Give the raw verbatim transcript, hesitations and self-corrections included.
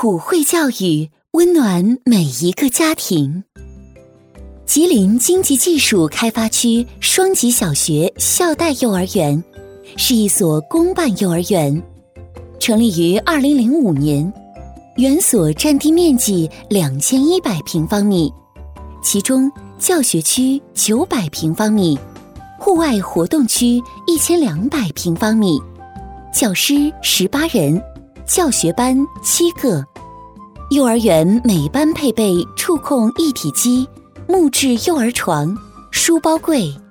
普惠教育，温暖每一个家庭。吉林经济技术开发区双吉小学校代幼儿园是一所公办幼儿园，成立于二零零五年，园所占地面积两千一百平方米，其中教学区九百平方米，户外活动区一千两百平方米，教师十八人，教学班七个。幼儿园每班配备触控一体机、木质幼儿床、书包柜、